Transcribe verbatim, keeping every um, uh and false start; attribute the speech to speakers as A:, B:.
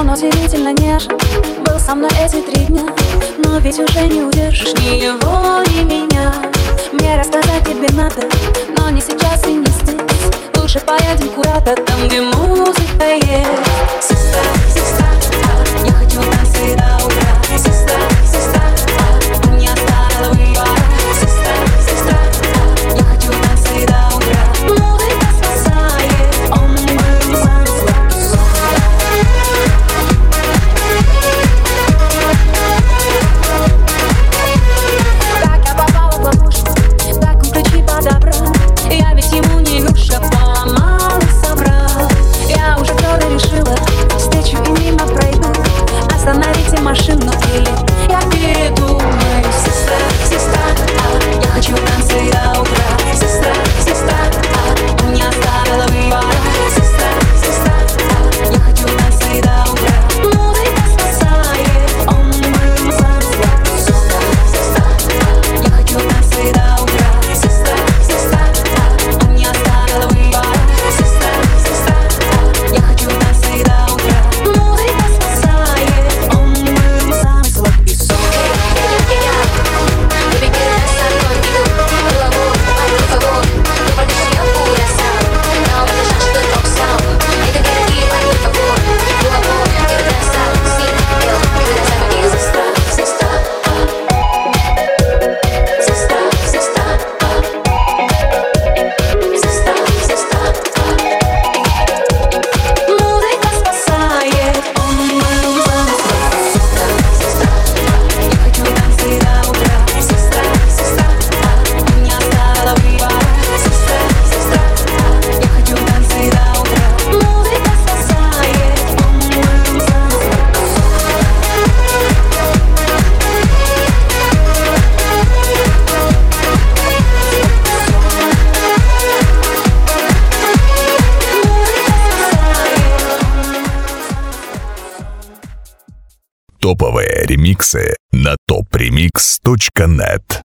A: Он удивительно нежен, был со мной эти три дня, но ведь уже не удержишь ни его, ни меня. Мне рассказать тебе надо, но не сейчас и не здесь. Лучше поедем куда-то там, где музыка есть. Сестра, сестра, а, я хочу танцы до утра. Сестра, сестра, а, у меня старого выбора. Сестра, сестра, а, я хочу танцы до утра. Музыка спасает, он был сам сладкий сон. Как я попала в ловушку, как он ключи подобрал. Я ведь ему не игрушка, поломал и собрал. Я уже твердо решила, встречу и мимо пройду. Остановите машину или я передумаю. Сестра, сестра, а, я хочу танцы до утра. Сестра, сестра, а, у меня старого выбора. Сестра, сестра, а, я хочу танцы до утра. Музыка спасает, он был сам сладкий сон. Сестра, а, я хочу танцы до утра. Сестра, сестра, а, у меня старого выбора. Сестра, сестра, а, я хочу танцы до утра. Музыка спасает, он был сам сладкий сон.
B: Топовые ремиксы на топ ремикс точка нет.